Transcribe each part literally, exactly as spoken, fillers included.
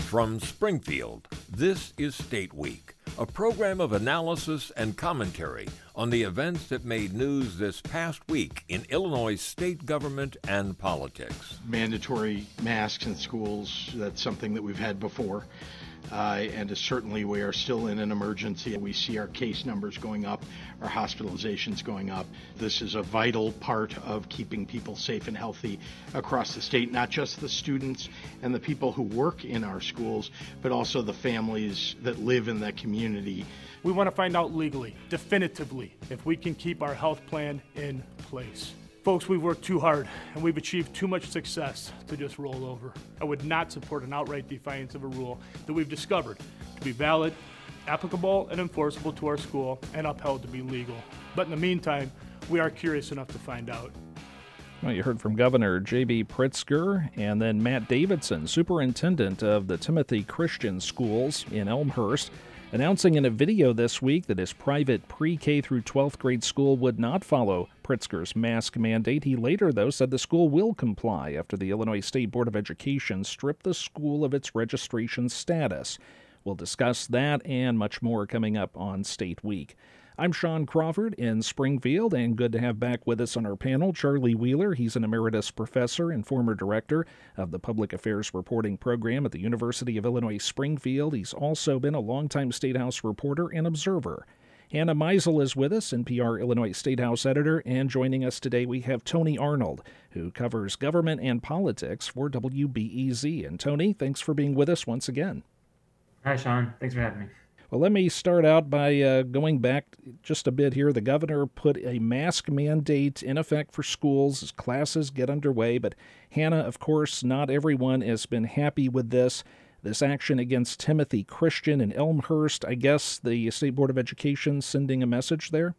From Springfield, this is State Week, a program of analysis and commentary on the events that made news this past week in Illinois state government and politics. Mandatory masks in schools, that's something that we've had before. Uh, and certainly we are still in an emergency. We see our case numbers going up, our hospitalizations going up. This is a vital part of keeping people safe and healthy across the state, not just the students and the people who work in our schools, but also the families that live in that community. We want to find out legally, definitively, if we can keep our health plan in place. Folks, we've worked too hard and we've achieved too much success to just roll over. I would not support an outright defiance of a rule that we've discovered to be valid, applicable, and enforceable to our school and upheld to be legal. But in the meantime, we are curious enough to find out. Well, you heard from Governor J B Pritzker and then Matt Davidson, superintendent of the Timothy Christian Schools in Elmhurst, announcing in a video this week that his private pre-K through twelfth grade school would not follow Pritzker's mask mandate. He later, though, said the school will comply after the Illinois State Board of Education stripped the school of its registration status. We'll discuss that and much more coming up on State Week. I'm Sean Crawford in Springfield, and good to have back with us on our panel Charlie Wheeler. He's an emeritus professor and former director of the Public Affairs Reporting Program at the University of Illinois Springfield. He's also been a longtime State House reporter and observer. Hannah Meisel is with us, N P R Illinois State House editor, and joining us today we have Tony Arnold, who covers government and politics for W B E Z. And Tony, thanks for being with us once again. Hi, Sean. Thanks for having me. Well, let me start out by uh, going back just a bit here. The governor put a mask mandate in effect for schools as classes get underway. But Hannah, of course, not everyone has been happy with this. This action against Timothy Christian in Elmhurst, I guess the State Board of Education sending a message there?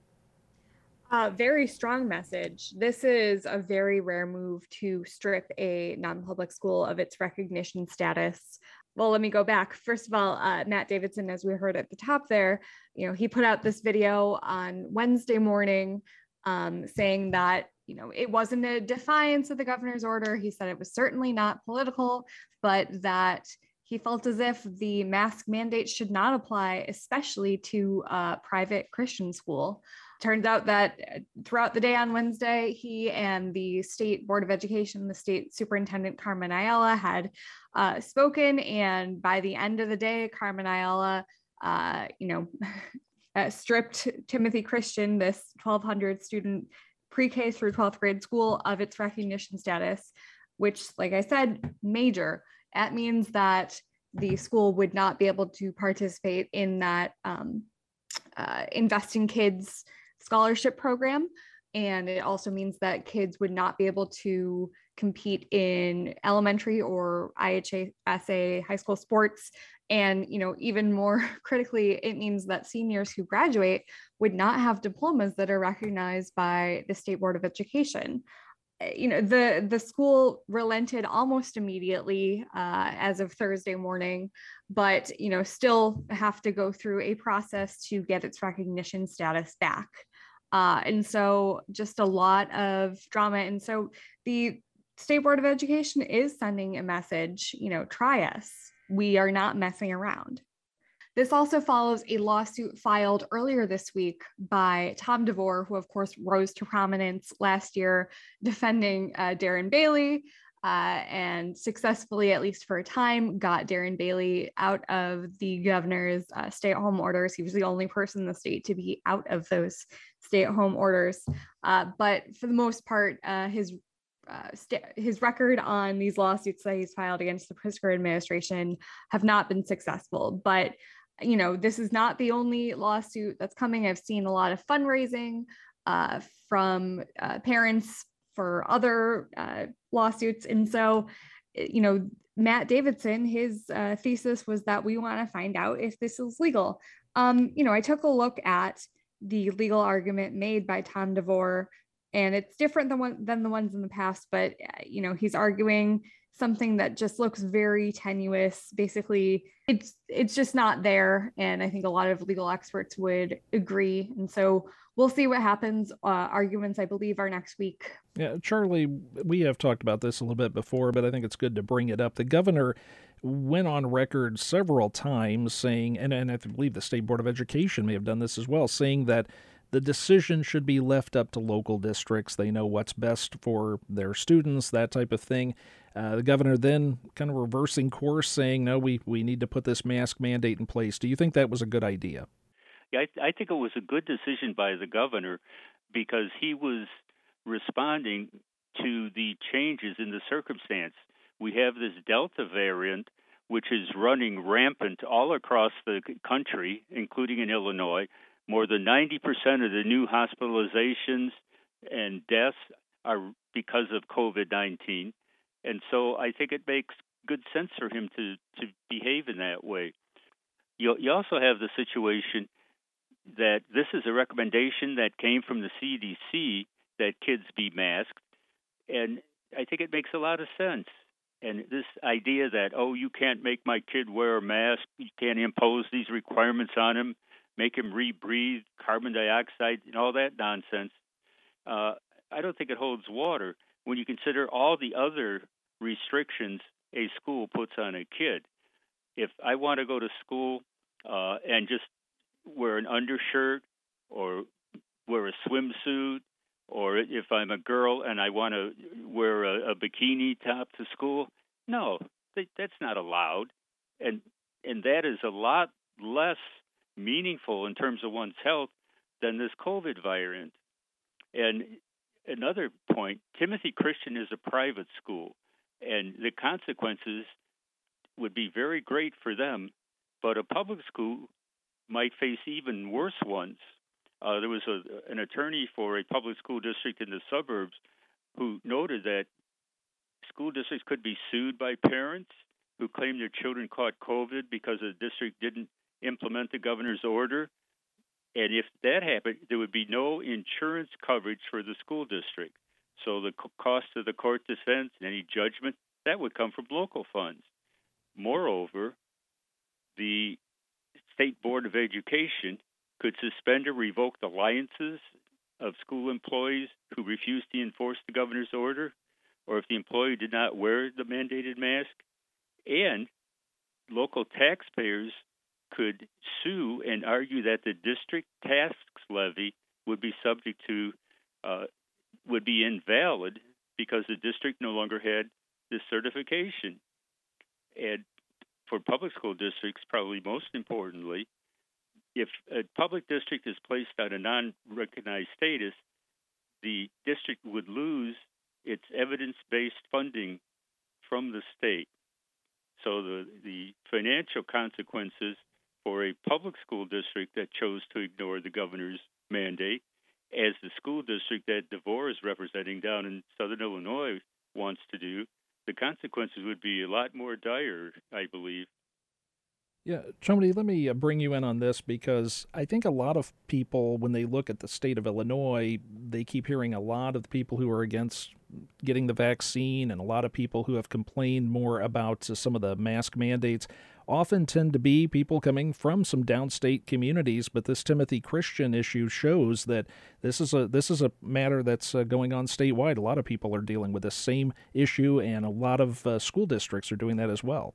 A very strong message. This is a very rare move to strip a non-public school of its recognition status. Well, let me go back. First of all, uh, Matt Davidson, as we heard at the top there, you know, he put out this video on Wednesday morning um, saying that, you know, it wasn't a defiance of the governor's order. He said it was certainly not political, but that he felt as if the mask mandate should not apply, especially to a private Christian school. Turns out that throughout the day on Wednesday, he and the State Board of Education, the state superintendent, Carmen Ayala, had uh, spoken. And by the end of the day, Carmen Ayala, uh, you know, uh, stripped Timothy Christian, this twelve hundred student pre-K through twelfth grade school, of its recognition status, which, like I said, major. That means that the school would not be able to participate in that um, uh, Invest in Kids scholarship program. And it also means that kids would not be able to compete in elementary or I H S A high school sports. And, you know, even more critically, it means that seniors who graduate would not have diplomas that are recognized by the State Board of Education. You know, the, the school relented almost immediately uh, as of Thursday morning, but, you know, still have to go through a process to get its recognition status back. Uh, and so just a lot of drama. And so the State Board of Education is sending a message, you know, try us. We are not messing around. This also follows a lawsuit filed earlier this week by Tom DeVore, who of course rose to prominence last year defending uh, Darren Bailey uh, and successfully, at least for a time, got Darren Bailey out of the governor's uh, stay-at-home orders. He was the only person in the state to be out of those stay-at-home orders. Uh, but for the most part, uh, his Uh, st- his record on these lawsuits that he's filed against the Pritzker administration have not been successful. But, you know, this is not the only lawsuit that's coming. I've seen a lot of fundraising uh, from uh, parents for other uh, lawsuits. And so, you know, Matt Davidson, his uh, thesis was that we want to find out if this is legal. Um, you know, I took a look at the legal argument made by Tom DeVore, and it's different than one than the ones in the past, but, you know, he's arguing something that just looks very tenuous. Basically, it's it's just not there. And I think a lot of legal experts would agree. And so we'll see what happens. Uh, arguments, I believe, are next week. Yeah, Charlie, we have talked about this a little bit before, but I think it's good to bring it up. The governor went on record several times saying, and, and I believe the State Board of Education may have done this as well, saying that the decision should be left up to local districts. They know what's best for their students, that type of thing. Uh, the governor then kind of reversing course, saying, no, we, we need to put this mask mandate in place. Do you think that was a good idea? Yeah, I, I think it was a good decision by the governor because he was responding to the changes in the circumstance. We have this Delta variant, which is running rampant all across the country, including in Illinois. More than ninety percent of the new hospitalizations and deaths are because of COVID nineteen. And so I think it makes good sense for him to, to behave in that way. You, you also have the situation that this is a recommendation that came from the C D C that kids be masked. And I think it makes a lot of sense. And this idea that, oh, you can't make my kid wear a mask, you can't impose these requirements on him, make him rebreathe carbon dioxide and all that nonsense, uh, I don't think it holds water when you consider all the other restrictions a school puts on a kid. If I want to go to school uh, and just wear an undershirt or wear a swimsuit, or if I'm a girl and I want to wear a, a bikini top to school, no, that's not allowed. And and that is a lot less meaningful in terms of one's health than this COVID variant. And another point, Timothy Christian is a private school, and the consequences would be very great for them, but a public school might face even worse ones. Uh, there was a, an attorney for a public school district in the suburbs who noted that school districts could be sued by parents who claim their children caught COVID because the district didn't implement the governor's order. And if that happened, there would be no insurance coverage for the school district. So the co- cost of the court defense and any judgment, that would come from local funds. Moreover, the State Board of Education could suspend or revoke the licenses of school employees who refused to enforce the governor's order, or if the employee did not wear the mandated mask. And local taxpayers could sue and argue that the district tax levy would be subject to, uh, would be invalid because the district no longer had this certification. And for public school districts, probably most importantly, if a public district is placed on a non-recognized status, the district would lose its evidence-based funding from the state. So the, the financial consequences for a public school district that chose to ignore the governor's mandate, as the school district that DeVore is representing down in southern Illinois wants to do, the consequences would be a lot more dire, I believe. Yeah, Chomedy, let me bring you in on this because I think a lot of people, when they look at the state of Illinois, they keep hearing a lot of the people who are against getting the vaccine and a lot of people who have complained more about uh, some of the mask mandates often tend to be people coming from some downstate communities. But this Timothy Christian issue shows that this is a this is a matter that's uh, going on statewide. A lot of people are dealing with the same issue, and a lot of uh, school districts are doing that as well.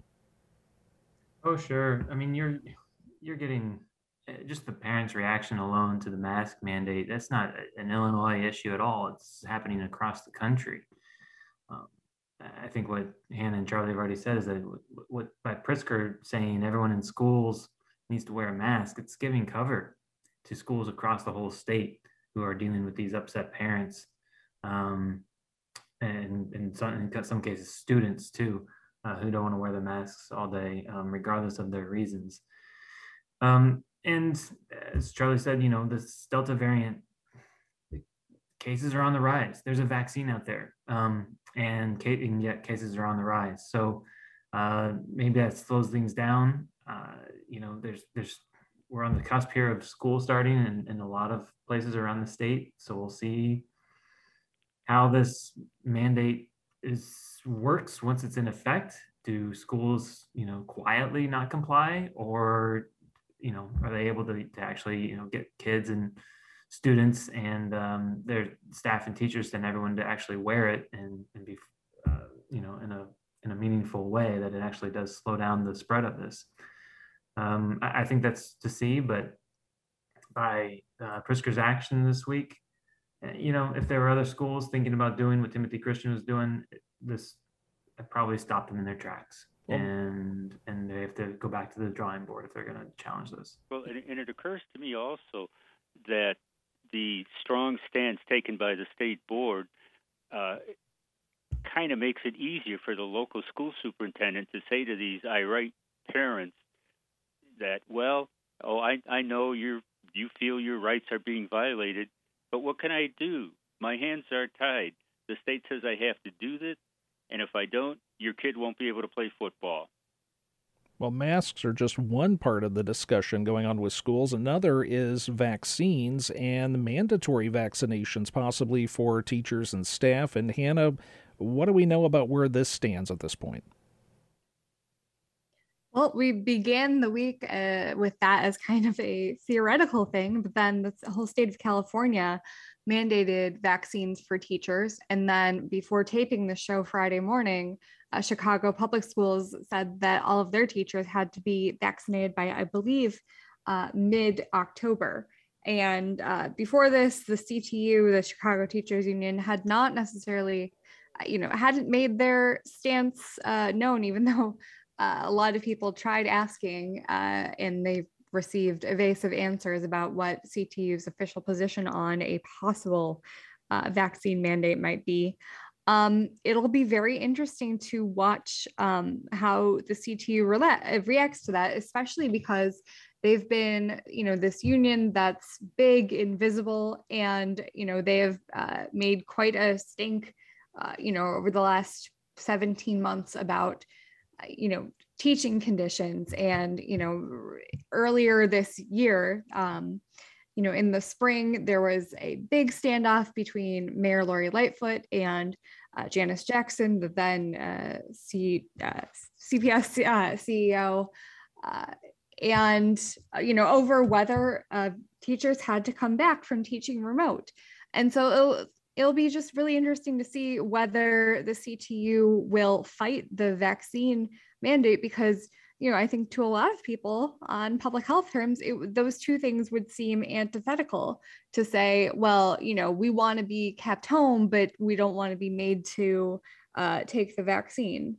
Oh, sure. I mean, you're you're getting just the parents' reaction alone to the mask mandate. That's not an Illinois issue at all. It's happening across the country. Um, I think what Hannah and Charlie have already said is that what by Pritzker saying everyone in schools needs to wear a mask, it's giving cover to schools across the whole state who are dealing with these upset parents, um, and in some, in some cases students too. Uh, who don't want to wear the masks all day, um, regardless of their reasons. Um, and as Charlie said, you know, this Delta variant, cases are on the rise. There's a vaccine out there, um, and, ca- and yet cases are on the rise. So uh, maybe that slows things down. Uh, you know, there's there's we're on the cusp here of school starting in, in a lot of places around the state. So we'll see how this mandate is works once it's in effect. Do schools, you know, quietly not comply, or, you know, are they able to, to actually, you know, get kids and students and um, their staff and teachers and everyone to actually wear it and, and be, uh, you know, in a in a meaningful way, that it actually does slow down the spread of this. Um, I, I think that's to see, but by uh, Pritzker's action this week, you know, if there were other schools thinking about doing what Timothy Christian was doing, this I'd probably stop them in their tracks. Well, and and they have to go back to the drawing board if they're going to challenge this. Well, and, and it occurs to me also that the strong stance taken by the state board uh, kind of makes it easier for the local school superintendent to say to these irate parents that, well, oh, I, I know you're, you feel your rights are being violated, but what can I do? My hands are tied. The state says I have to do this, and if I don't, your kid won't be able to play football. Well, masks are just one part of the discussion going on with schools. Another is vaccines and mandatory vaccinations, possibly for teachers and staff. And Hannah, what do we know about where this stands at this point? Well, we began the week uh, with that as kind of a theoretical thing, but then the whole state of California mandated vaccines for teachers. And then before taping the show Friday morning, uh, Chicago Public Schools said that all of their teachers had to be vaccinated by, I believe, uh, mid-October. And uh, before this, the C T U, the Chicago Teachers Union, had not necessarily, you know, hadn't made their stance uh, known, even though uh, a lot of people tried asking uh, and they received evasive answers about what C T U's official position on a possible uh, vaccine mandate might be. Um, it'll be very interesting to watch um, how the C T U re- reacts to that, especially because they've been, you know, this union that's big, invisible, and, you know, they have uh, made quite a stink, uh, you know, over the last seventeen months about, uh, you know, teaching conditions. And, you know, earlier this year, um, you know, in the spring, there was a big standoff between Mayor Lori Lightfoot and uh, Janice Jackson, the then uh, C, uh, C P S uh, C E O, uh, and, uh, you know, over whether uh, teachers had to come back from teaching remote. And so it'll, it'll be just really interesting to see whether the C T U will fight the vaccine mandate, because, you know, I think to a lot of people on public health terms, it, those two things would seem antithetical to say, well, you know, we want to be kept home, but we don't want to be made to uh, take the vaccine.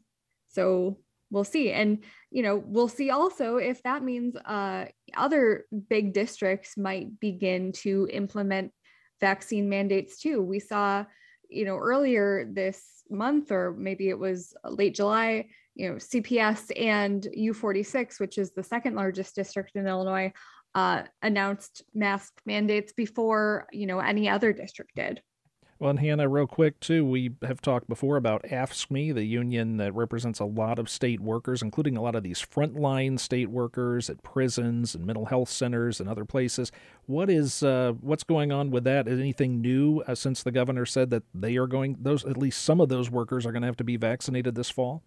So we'll see. And, you know, we'll see also if that means uh, other big districts might begin to implement vaccine mandates too. We saw, you know, earlier this month, or maybe it was late July, you know, C P S and U forty-six, which is the second largest district in Illinois, uh, announced mask mandates before, you know, any other district did. Well, and Hannah, real quick, too, we have talked before about AFSCME, the union that represents a lot of state workers, including a lot of these frontline state workers at prisons and mental health centers and other places. What is uh, what's going on with that? Anything new uh, since the governor said that they are going, those at least some of those workers are going to have to be vaccinated this fall?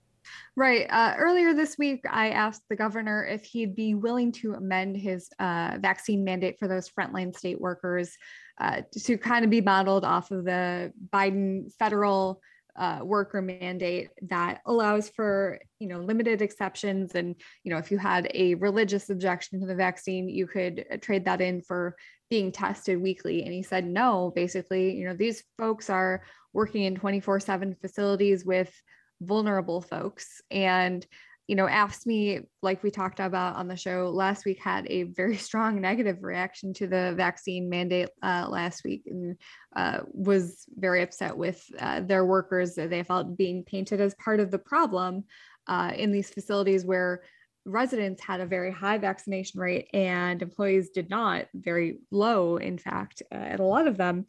Right. Uh, earlier this week, I asked the governor if he'd be willing to amend his uh, vaccine mandate for those frontline state workers uh, to kind of be modeled off of the Biden federal uh, worker mandate that allows for, you know, limited exceptions. And, you know, if you had a religious objection to the vaccine, you could trade that in for being tested weekly. And he said, no, basically, you know, these folks are working in twenty-four seven facilities with vulnerable folks. And, you know, AFSCME, like we talked about on the show last week, had a very strong negative reaction to the vaccine mandate uh, last week, and uh, was very upset with uh, their workers. They felt being painted as part of the problem uh, in these facilities where residents had a very high vaccination rate and employees did not, very low, in fact, uh, at a lot of them.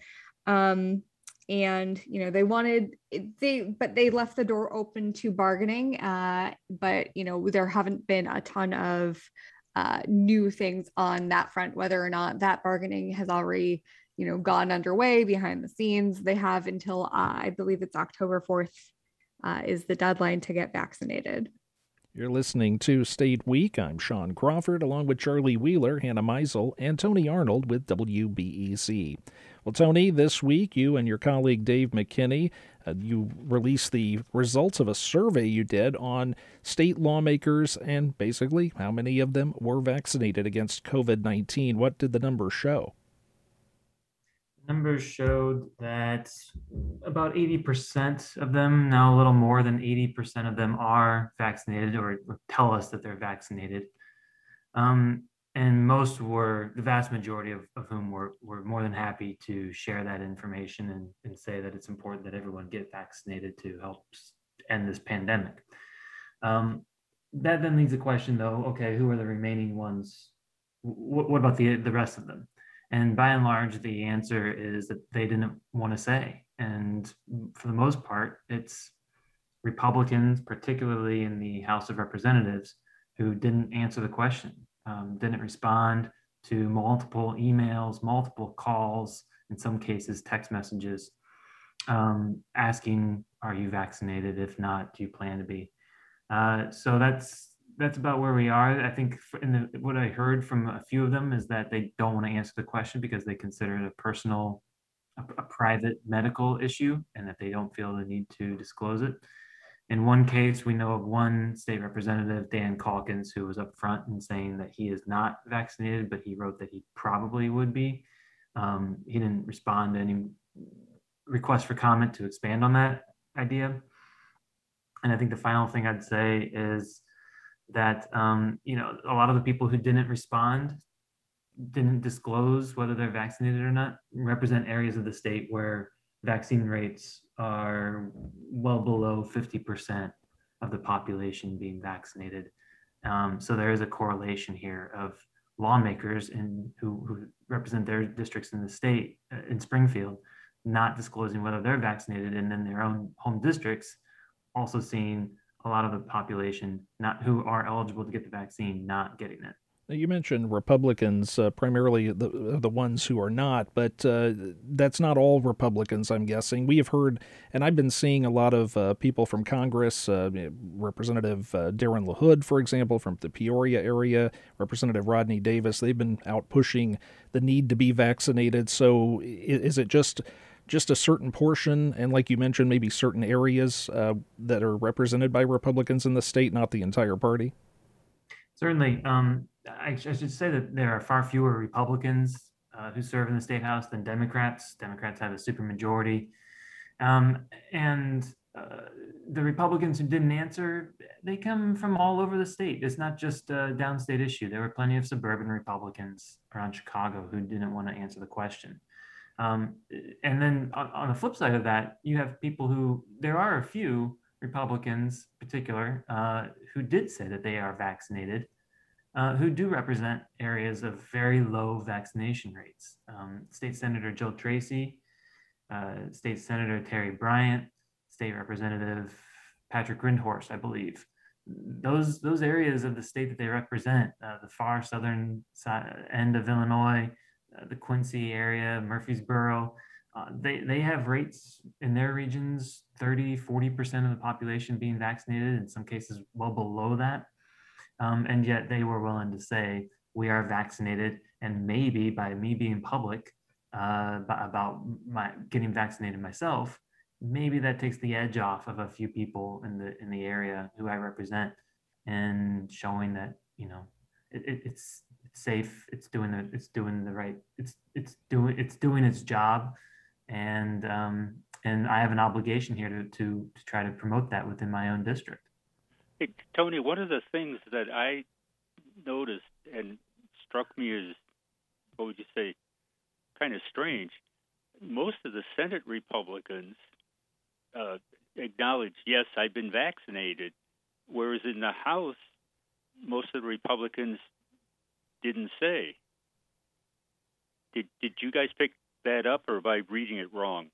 Um, And, you know, they wanted, they, but they left the door open to bargaining. Uh, but, you know, there haven't been a ton of uh, new things on that front, whether or not that bargaining has already, you know, gone underway behind the scenes. They have until, uh, I believe it's October fourth uh, is the deadline to get vaccinated. You're listening to State Week. I'm Sean Crawford, along with Charlie Wheeler, Hannah Meisel, and Tony Arnold with W B E C. Well, Tony, this week you and your colleague Dave McKinney, uh, you released the results of a survey you did on state lawmakers and basically how many of them were vaccinated against COVID nineteen. What did the numbers show? Numbers showed that about eighty percent of them, now a little more than eighty percent of them, are vaccinated or, or tell us that they're vaccinated. Um, and most were, the vast majority of, of whom were, were more than happy to share that information and, and say that it's important that everyone get vaccinated to help end this pandemic. Um, that then leads the question though, okay, who are the remaining ones? What, what about the, the rest of them? And by and large, the answer is that they didn't want to say. And for the most part, it's Republicans, particularly in the House of Representatives, who didn't answer the question, um, didn't respond to multiple emails, multiple calls, in some cases, text messages, um, asking, are you vaccinated? If not, do you plan to be? Uh, so that's That's about where we are. I think in the, what I heard from a few of them is that they don't want to answer the question because they consider it a personal, a, a private medical issue, and that they don't feel the need to disclose it. In one case, we know of one state representative, Dan Calkins, who was up front and saying that he is not vaccinated, but he wrote that he probably would be. Um, he didn't respond to any request for comment to expand on that idea. And I think the final thing I'd say is that, um, you know, a lot of the people who didn't respond, didn't disclose whether they're vaccinated or not, represent areas of the state where vaccine rates are well below fifty percent of the population being vaccinated. Um, so there is a correlation here of lawmakers in, who, who represent their districts in the state, uh, in Springfield, not disclosing whether they're vaccinated, and then their own home districts also seeing a lot of the population not who are eligible to get the vaccine not getting it. You mentioned Republicans, uh, primarily the the ones who are not, but uh, that's not all Republicans, I'm guessing. We have heard, and I've been seeing a lot of uh, people from Congress, uh, Representative uh, Darren LaHood, for example, from the Peoria area, Representative Rodney Davis, they've been out pushing the need to be vaccinated. So is it just just a certain portion, and like you mentioned, maybe certain areas uh, that are represented by Republicans in the state, not the entire party? Certainly. Um, I, I should say that there are far fewer Republicans uh, who serve in the state house than Democrats. Democrats have a supermajority. Um, and uh, the Republicans who didn't answer, they come from all over the state. It's not just a downstate issue. There were plenty of suburban Republicans around Chicago who didn't want to answer the question. Um, and then on, on the flip side of that, you have people who, there are a few Republicans in particular, uh, who did say that they are vaccinated, uh, who do represent areas of very low vaccination rates. Um, State Senator Jill Tracy, uh, State Senator Terry Bryant, State Representative Patrick Grindhorst, I believe. Those, those areas of the state that they represent, uh, the far southern side, end of Illinois, Uh, the Quincy area, Murfreesboro, uh, they, they have rates in their regions, thirty, forty percent of the population being vaccinated, in some cases well below that. Um, and yet they were willing to say, we are vaccinated, and maybe by me being public uh, about my getting vaccinated myself, maybe that takes the edge off of a few people in the in the area who I represent, and showing that, you know, it, it, it's It's safe. It's doing the. It's doing the right. It's it's doing it's doing its job, and um, and I have an obligation here to to to try to promote that within my own district. Hey, Tony, one of the things that I noticed and struck me as, what would you say, kind of strange. Most of the Senate Republicans uh, acknowledge, yes, I've been vaccinated, whereas in the House, most of the Republicans didn't say. Did did you guys pick that up, or am I reading it wrong?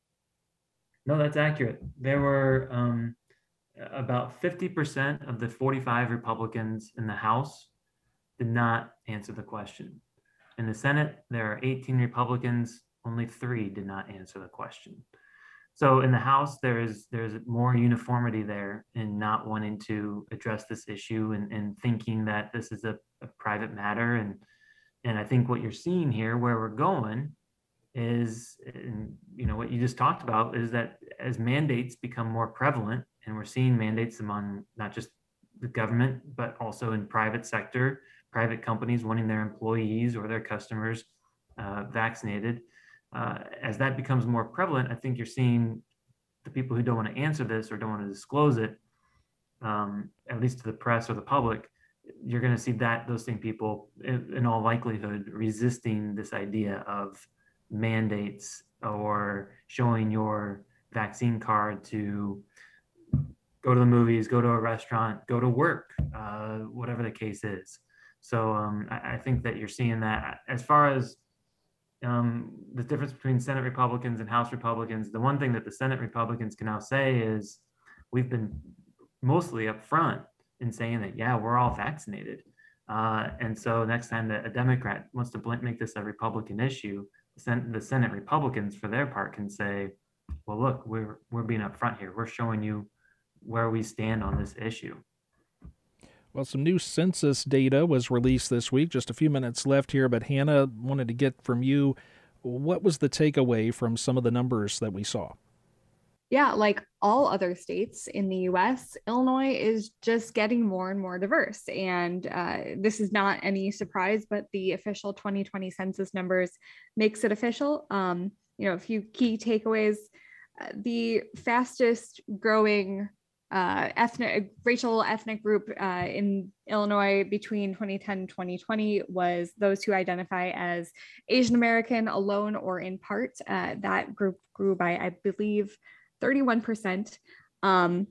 No, that's accurate. There were um, about fifty percent of the forty-five Republicans in the House did not answer the question. In the Senate, there are eighteen Republicans, only three did not answer the question. So in the House, there is there's more uniformity there in not wanting to address this issue and, and thinking that this is a, a private matter. And and I think what you're seeing here, where we're going, is, and, you know, what you just talked about is that as mandates become more prevalent, and we're seeing mandates among not just the government, but also in private sector, private companies wanting their employees or their customers uh, vaccinated. Uh, as that becomes more prevalent, I think you're seeing the people who don't want to answer this or don't want to disclose it, um, at least to the press or the public, you're going to see that those same people, in, in all likelihood, resisting this idea of mandates or showing your vaccine card to go to the movies, go to a restaurant, go to work, uh, whatever the case is. So um, I, I think that you're seeing that. As far as um, the difference between Senate Republicans and House Republicans, the one thing that the Senate Republicans can now say is we've been mostly upfront in saying that, yeah, we're all vaccinated. Uh, and so next time that a Democrat wants to make this a Republican issue, the Senate, the Senate Republicans, for their part, can say, well, look, we're we're being upfront here. We're showing you where we stand on this issue. Well, some new census data was released this week. Just a few minutes left here, but Hannah, wanted to get from you, what was the takeaway from some of the numbers that we saw? Yeah, like all other states in the U S, Illinois is just getting more and more diverse. And uh, this is not any surprise, but the official twenty twenty census numbers makes it official. Um, you know, a few key takeaways. Uh, the fastest growing uh, ethnic, racial ethnic group uh, in Illinois between twenty ten and twenty twenty was those who identify as Asian American alone or in part. Uh, that group grew by, I believe, thirty-one percent. Um,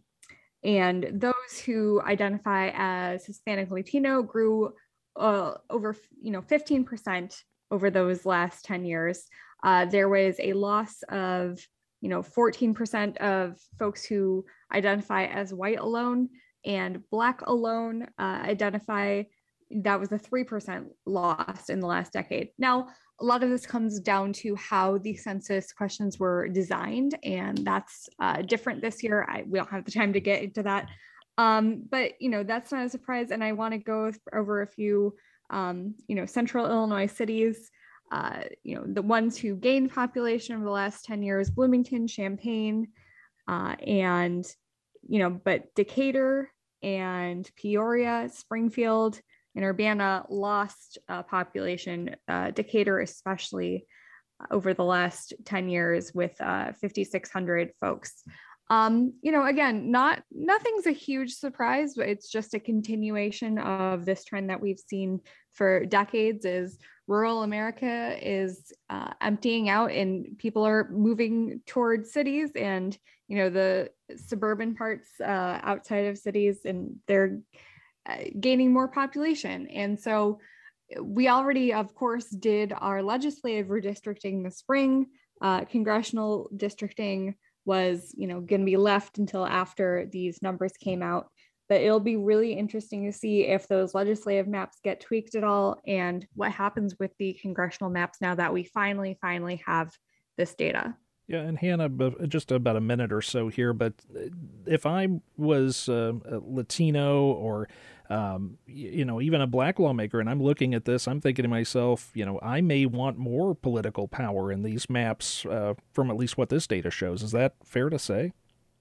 and those who identify as Hispanic Latino grew uh, over, you know, fifteen percent over those last ten years. Uh, there was a loss of, you know, fourteen percent of folks who identify as white alone, and Black alone uh, identify, that was a three percent loss in the last decade. Now, a lot of this comes down to how the census questions were designed, and that's uh, different this year. I, we don't have the time to get into that. Um, but, you know, that's not a surprise. And I want to go over a few, um, you know, central Illinois cities, uh, you know, the ones who gained population over the last ten years, Bloomington, Champaign, uh, and, you know, but Decatur and Peoria, Springfield, and Urbana lost uh, population, uh, Decatur especially, over the last ten years with uh, fifty-six hundred folks. Um, you know, again, not nothing's a huge surprise, but it's just a continuation of this trend that we've seen for decades. Is rural America is uh, emptying out and people are moving towards cities, and, you know, the suburban parts uh, outside of cities, and they're uh, gaining more population. And so we already, of course, did our legislative redistricting this spring. Uh, congressional districting was, you know, going to be left until after these numbers came out. But it'll be really interesting to see if those legislative maps get tweaked at all, and what happens with the congressional maps now that we finally, finally have this data. Yeah, and Hannah, just about a minute or so here, but if I was uh, a Latino or, um, you know, even a Black lawmaker, and I'm looking at this, I'm thinking to myself, you know, I may want more political power in these maps uh, from at least what this data shows. Is that fair to say?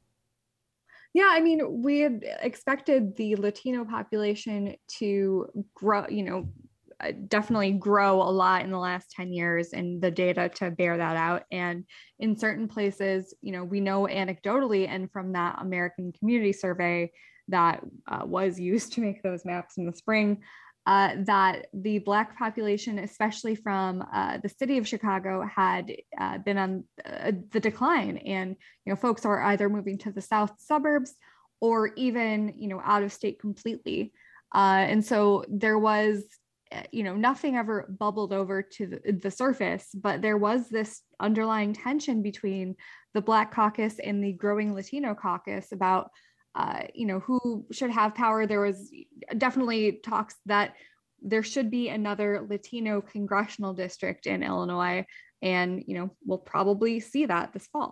Yeah, I mean, we had expected the Latino population to grow, you know, definitely grow a lot in the last ten years, and the data to bear that out. And in certain places, you know, we know anecdotally, and from that American Community Survey that uh, was used to make those maps in the spring, uh, that the Black population, especially from uh, the city of Chicago, had uh, been on uh, the decline. And, you know, folks are either moving to the south suburbs or even, you know, out of state completely. Uh, and so there was, you know, nothing ever bubbled over to the, the surface, but there was this underlying tension between the Black caucus and the growing Latino caucus about, uh, you know, who should have power. There was definitely talks that there should be another Latino congressional district in Illinois, and, you know, we'll probably see that this fall.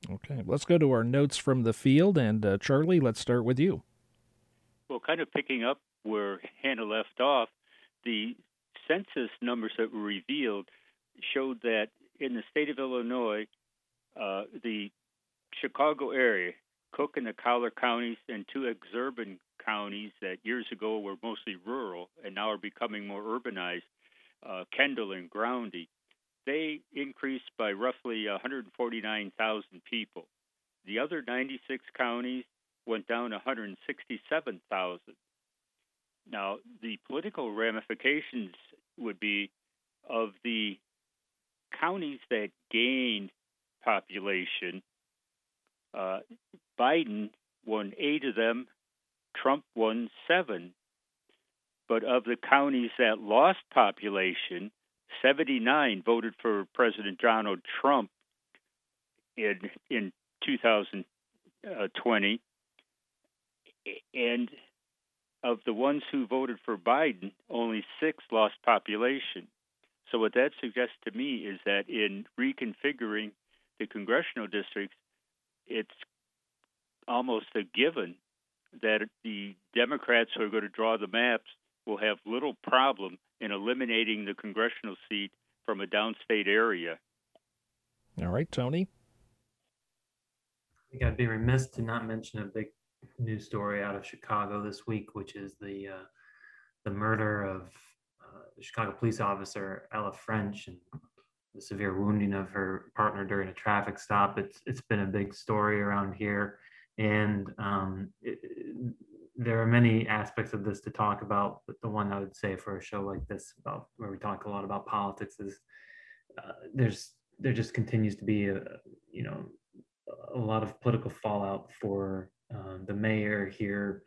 Okay, let's go to our notes from the field. And uh, Charlie, let's start with you. Well, kind of picking up where Hannah left off, the census numbers that were revealed showed that in the state of Illinois, uh, the Chicago area, Cook and the Collier counties, and two exurban counties that years ago were mostly rural and now are becoming more urbanized, uh, Kendall and Groundy, they increased by roughly one hundred forty-nine thousand people. The other ninety-six counties went down one hundred sixty-seven thousand. Now, the political ramifications would be of the counties that gained population, uh, Biden won eight of them, Trump won seven. But of the counties that lost population, seventy-nine voted for President Donald Trump in in two thousand twenty, and of the ones who voted for Biden, only six lost population. So what that suggests to me is that in reconfiguring the congressional districts, it's almost a given that the Democrats who are going to draw the maps will have little problem in eliminating the congressional seat from a downstate area. All right, Tony. I think I'd be remiss to not mention a big news story out of Chicago this week, which is the uh, the murder of uh, the Chicago police officer Ella French and the severe wounding of her partner during a traffic stop. It's it's been a big story around here, and um, it, it, there are many aspects of this to talk about. But the one I would say for a show like this, about where we talk a lot about politics, is uh, there's there just continues to be a you know a lot of political fallout for uh, the mayor here,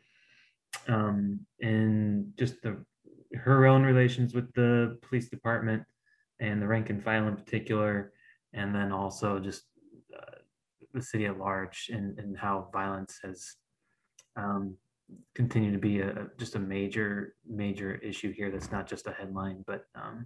um, and just the her own relations with the police department and the rank and file in particular, and then also just uh, the city at large, and, and how violence has um, continued to be a just a major major issue here. That's not just a headline, but um,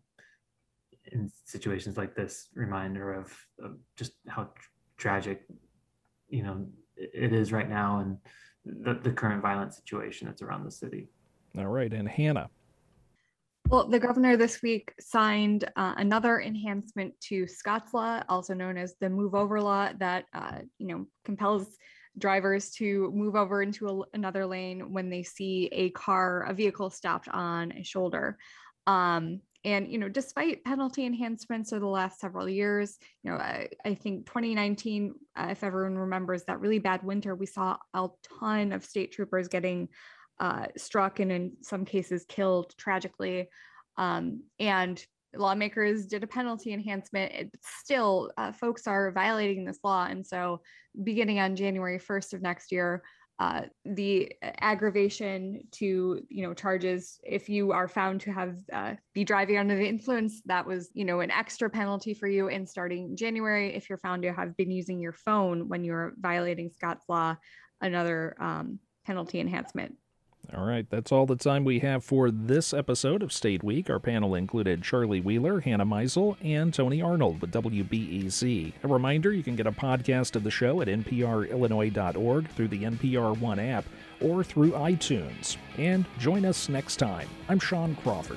in situations like this, reminder of, of just how tr- tragic you know it is right now, and the, the current violent situation that's around the city. All right, and Hannah. Well, the governor this week signed uh, another enhancement to Scott's Law, also known as the Move Over Law, that uh, you know compels drivers to move over into a, another lane when they see a car, a vehicle stopped on a shoulder. Um, and you know, despite penalty enhancements over the last several years, you know, I, I think twenty nineteen, uh, if everyone remembers that really bad winter, we saw a ton of state troopers getting Uh, struck and in some cases killed tragically. Um, and lawmakers did a penalty enhancement. It, still, uh, folks are violating this law. And so beginning on January first of next year, uh, the aggravation to, you know, charges, if you are found to have uh, be driving under the influence, that was, you know, an extra penalty for you. And starting January, if you're found to have been using your phone when you're violating Scott's Law, another um, penalty enhancement. All right, that's all the time we have for this episode of State Week. Our panel included Charlie Wheeler, Hannah Meisel, and Tony Arnold with W B E Z. A reminder, you can get a podcast of the show at N P R Illinois dot org, through the N P R One app, or through iTunes. And join us next time. I'm Sean Crawford.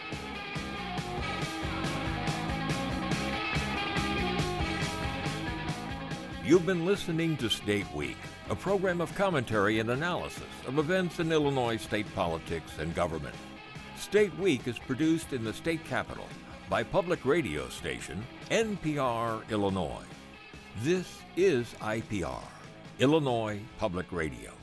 You've been listening to State Week, a program of commentary and analysis of events in Illinois state politics and government. State Week is produced in the state capital by public radio station N P R Illinois. This is I P R, Illinois Public Radio.